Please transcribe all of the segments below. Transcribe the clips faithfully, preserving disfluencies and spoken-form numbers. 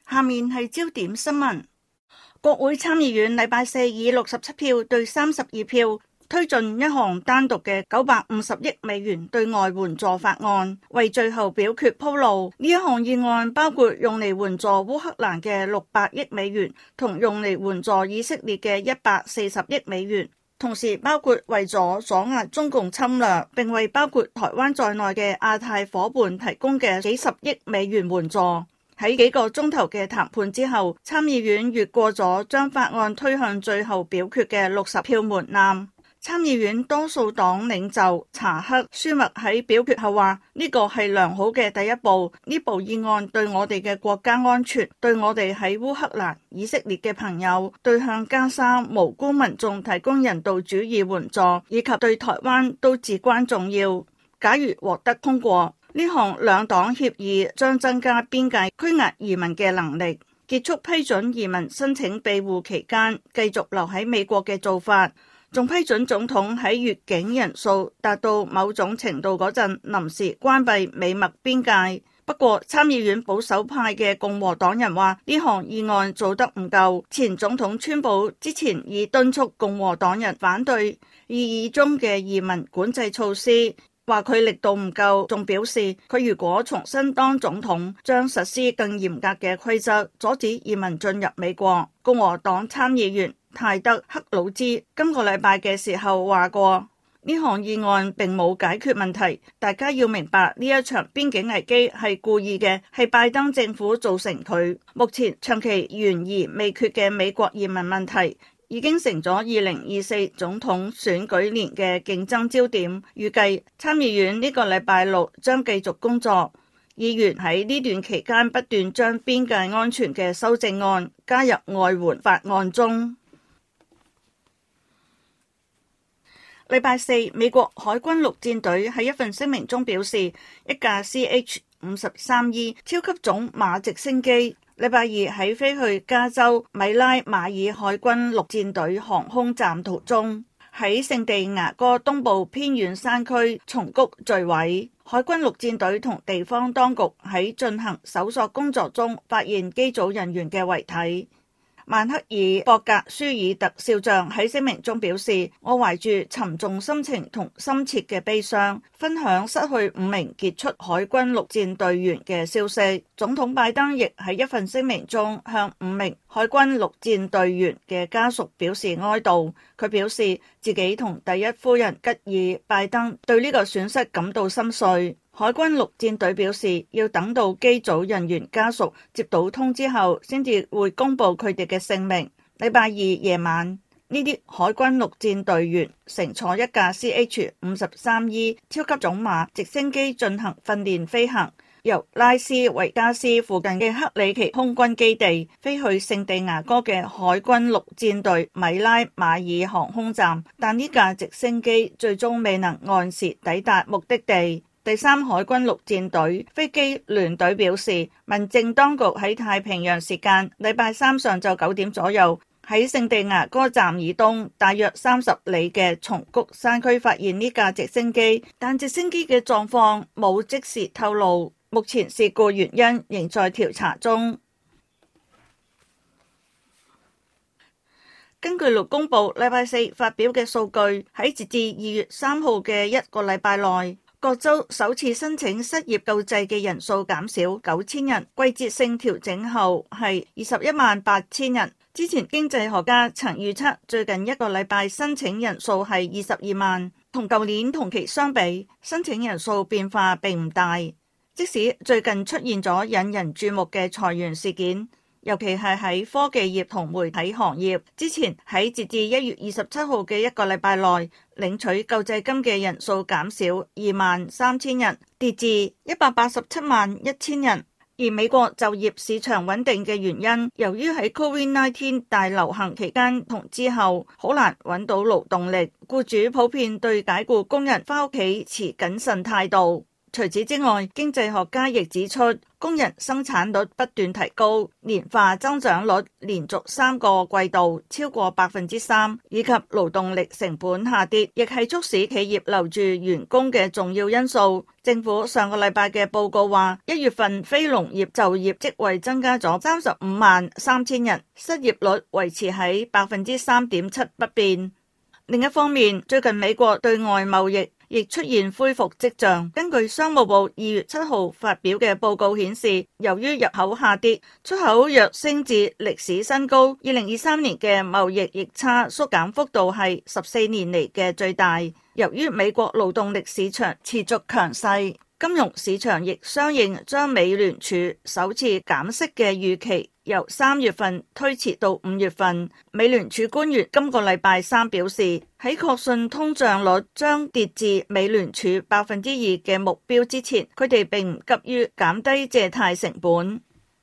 下面係焦點新聞。國會參議院禮拜四以六十七票對三十二票推進一項單獨嘅九百五十億美元對外援助法案，為最後表決鋪路。呢一項議案包括用嚟援助烏克蘭嘅六百億美元，同用嚟援助以色列嘅一百四十億美元，同時包括為咗阻壓中共侵略，並為包括台灣在內嘅亞太夥伴提供嘅幾十億美元援助。喺幾個鐘頭嘅談判之後，參議院越過咗將法案推向最後表決嘅六十票門檻。參議院多數黨領袖查克舒默喺表決後話：呢個係良好嘅第一步，呢部議案對我哋嘅國家安全、對我哋喺烏克蘭、以色列嘅朋友、對向加沙無辜民眾提供人道主義援助，以及對台灣都至關重要。假如獲得通過，呢項兩黨協議將增加邊界拘押移民嘅能力，結束批准移民申請庇護期間繼續留喺美國嘅做法，仲批准總統喺越境人數達到某種程度嗰陣臨時關閉美墨邊界。不過參議院保守派嘅共和黨人話呢項議案做得唔夠。前總統川普之前已敦促共和黨人反對擬議中嘅移民管制措施，話佢力度唔夠，仲表示佢如果重新當總統，將實施更嚴格嘅規則，阻止移民進入美國。共和黨參議員泰德克魯茲今個禮拜嘅時候話過，呢項議案並冇解決問題，大家要明白呢一場邊境危機係故意嘅，係拜登政府造成佢。目前長期懸而未決嘅美國移民問題已經成咗二零二四總統選舉年嘅競爭焦點。預計參議院呢個禮拜六將繼續工作，議員喺呢段期間不斷將邊界安全嘅修正案加入外援法案中。禮拜四，美國海軍陸戰隊喺一份聲明中表示，一架 C H 五十三 E 超級種馬直升機禮拜二喺飛去加州米拉馬爾海軍陸戰隊航空站途中，喺聖地牙哥東部偏遠山區松谷墜毀。海軍陸戰隊同地方當局喺進行搜索工作中發現機組人員嘅遺體。曼克爾博格舒爾特少將喺聲明中表示，我懷住沉重心情同深切嘅悲傷，分享失去五名傑出海軍陸戰隊員嘅消息。總統拜登亦喺一份聲明中向五名海軍陸戰隊員嘅家屬表示哀悼。佢表示自己同第一夫人吉爾拜登對呢個損失感到心碎。海軍陸戰隊表示，要等到機組人員家屬接到通知後，先至會公布佢哋嘅姓名。禮拜二夜晚，呢啲海軍陸戰隊員乘坐一架 C H 五十三 E 超級種馬直升機進行訓練飛行，由拉斯維加斯附近嘅克里奇空軍基地飛去聖地牙哥嘅海軍陸戰隊米拉馬爾航空站，但呢架直升機最終未能按時抵達目的地。第三海軍陸戰隊飛機聯隊表示，民政當局喺太平洋時間禮拜三上晝九點左右喺聖地牙哥站以東大約三十里嘅松谷山區發現呢架直升機，但直升機嘅狀況冇即時透露，目前事故原因仍在調查中。根據勞工部禮拜四發表嘅數據，喺截至二月三號嘅一個禮拜內，各州首次申請失業救濟嘅人數減少九千人，季節性調整後係二十一萬八千人。之前經濟學家曾預測最近一個禮拜申請人數係二十二萬，同舊年同期相比，申請人數變化並唔大。即使最近出現咗引人注目嘅裁員事件，尤其係喺科技業同媒體行業，之前喺截至一月二十七號嘅一個禮拜內，領取救濟金嘅人數減少二萬三千人，跌至一百八十七萬一千人。而美國就業市場穩定嘅原因，由於喺 COVID 十九 大流行期間同之後好難揾到勞動力，僱主普遍對解僱工人返屋企持謹慎態度。 除此之外，經濟學家亦指出，工人生產率不斷提高，年化增長率連續三個季度超過百分之三，以及勞動力成本下跌，亦係促使企業留住員工嘅重要因素。政府上個禮拜嘅報告話，一月份非農業就業職位增加咗三十五萬三千人，失業率維持喺百分之三點七不變。另一方面，最近美國對外貿易亦出現恢復跡象。根據商務部二月七號發表嘅報告顯示，由於入口下跌，出口躍升至歷史新高。二零二三年嘅貿易逆差縮減幅度係十四年嚟嘅最大。由於美國勞動力市場持續強勢，金融市場亦相應將美聯儲首次減息嘅預期由三月份推遲到五月份。美聯儲官員今個禮拜三表示，喺確信通脹率將跌至美聯儲百分之二嘅目標之前，佢哋並唔急於減低借貸成本。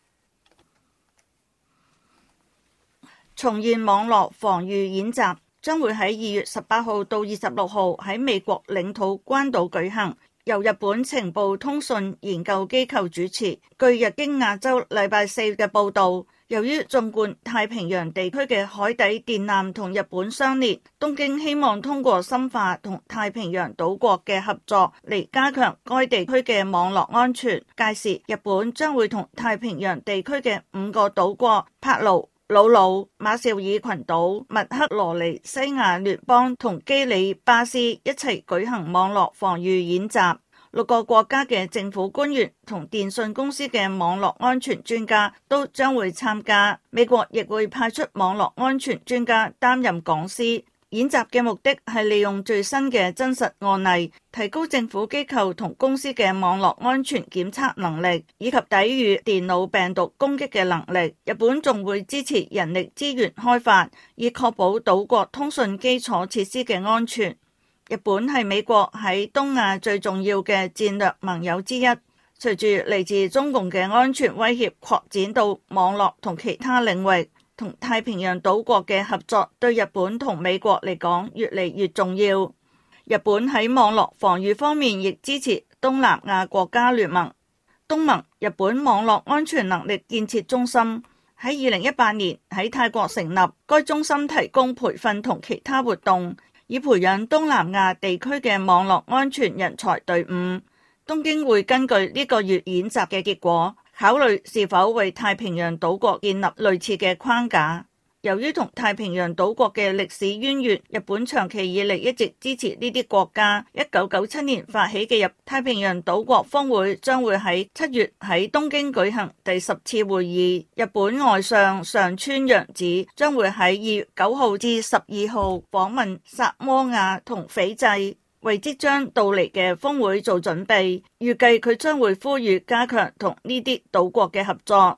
重現網絡防禦演習將會喺二月十八號到二十六號喺美國領土關島舉行。由日本情報通訊研究機構主持。據日經亞洲禮拜四嘅報導，由於縱貫太平洋地區嘅海底電纜同日本相連，東京希望通過深化同太平洋島國嘅合作嚟加強該地區嘅網絡安全。屆時，日本將會同太平洋地區嘅五個島國帕勞、魯魯、馬紹爾群島、密克羅尼西亞聯邦同基里巴斯一齊舉行網絡防禦演習。六個國家嘅政府官員同電信公司嘅網絡安全專家都將會參加。美國亦會派出網絡安全專家擔任講師。演習嘅目的係利用最新嘅真實案例，提高政府機構同公司嘅網絡安全檢測能力，以及抵禦電腦病毒攻擊嘅能力。日本仲會支持人力資源開發，以確保島國通訊基礎設施嘅安全。日本係美國喺東亞最重要嘅戰略盟友之一。隨住嚟自中共嘅安全威脅擴展到網絡同其他領域，同太平洋島國嘅合作對日本同美國嚟講越嚟越重要。日本喺網絡防禦方面亦支持東南亞國家聯盟、東盟日本網絡安全能力建設中心，喺二零一八年喺泰國成立。該中心提供培訓同其他活動，以培養東南亞地區嘅網絡安全人才隊伍。東京會根據呢個月演習嘅結果，考慮是否為太平洋島國建立類似嘅框架。由於同太平洋島國嘅歷史淵源，日本長期以嚟一直支持呢啲國家。一九九七年發起嘅日太平洋島國峰會將會喺七月喺東京舉行第十次會議。日本外相上川陽子將會喺二月九號至十二號訪問薩摩亞同斐濟，為即將到嚟嘅峰會做準備。預計佢將會呼籲加強同呢啲島國嘅合作。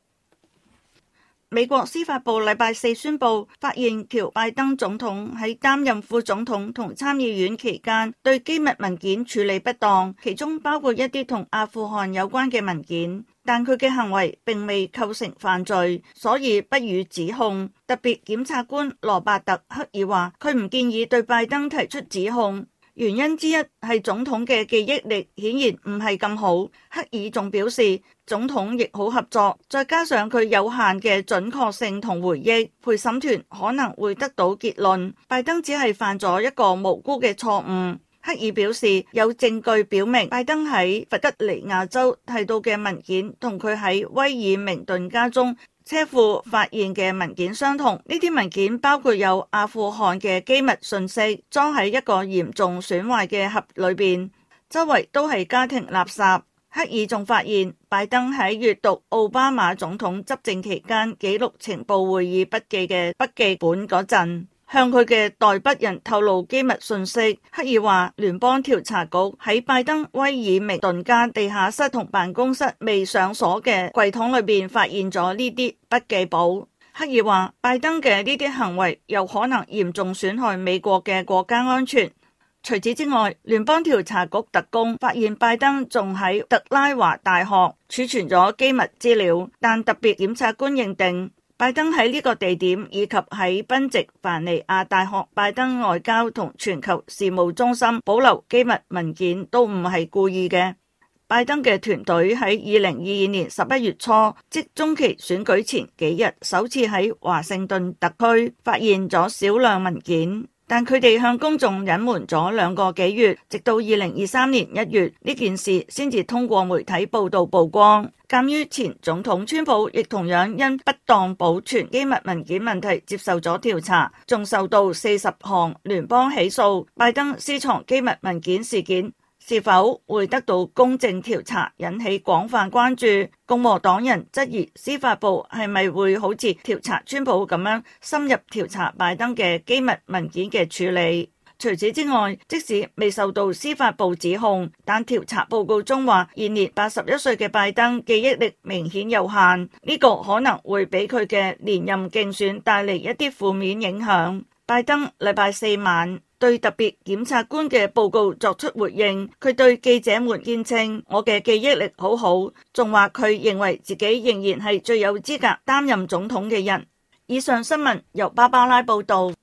美國司法部禮拜四宣布，發現喬拜登總統喺擔任副總統同參議院期間對機密文件處理不當，其中包括一啲同阿富汗有關嘅文件，但佢嘅行為並未構成犯罪，所以不予指控。特別檢察官羅伯特·克爾話，佢唔建議對拜登提出指控。原因之一係總統嘅記憶力顯然唔係咁好。克爾仲表示，總統亦好合作，再加上佢有限嘅準確性同回憶，陪審團可能會得到結論，拜登只係犯咗一個無辜嘅錯誤。克爾表示，有證據表明拜登喺佛吉尼亞州提到嘅文件同佢喺威爾明頓家中車庫發現嘅文件相同，呢啲文件包括有阿富汗嘅機密信息，裝喺一個嚴重損壞嘅盒裏邊，周圍都係家庭垃圾。克爾仲發現拜登喺閱讀奧巴馬總統執政期間記錄情報會議筆記嘅筆記本嗰陣，向佢嘅代筆人透露機密信息。克爾話，聯邦調查局喺拜登威爾明頓家地下室同辦公室未上鎖嘅櫃桶裏邊發現咗呢啲筆記簿。克爾話，拜登嘅呢啲行為有可能嚴重損害美國嘅國家安全。除此之外，聯邦調查局特工發現拜登仲喺特拉華大學儲存咗機密資料，但特別檢察官認定拜登喺呢個地點以及喺賓夕凡尼亞大學拜登外交同全球事務中心保留機密文件都唔係故意嘅。 拜登嘅團隊喺二零二二年十一月初，即中期選舉前幾日，首次喺華盛頓特區發現咗少量文件，但佢哋向公眾隱瞞咗兩個幾月，直到二零二三年一月，呢件事先至通過媒體報道曝光。鑒於前總統川普亦同樣因不當保存機密文件問題接受咗調查，仲受到四十項聯邦起訴，拜登私藏機密文件事件是否會得到公正調查，引起廣泛關注。共和黨人質疑司法部係咪會好似調查川普咁樣深入調查拜登嘅機密文件嘅處理。除此之外，即使未受到司法部指控，但調查報告中話現年八十一歲嘅拜登記憶力明顯有限，呢個可能會俾佢嘅連任競選帶嚟一啲負面影響。拜登禮拜四晚對特別檢察官嘅報告作出回應，佢對記者們堅稱我嘅記憶力好好，仲話佢認為自己仍然係最有資格擔任總統嘅人。以上新聞由芭芭拉報道。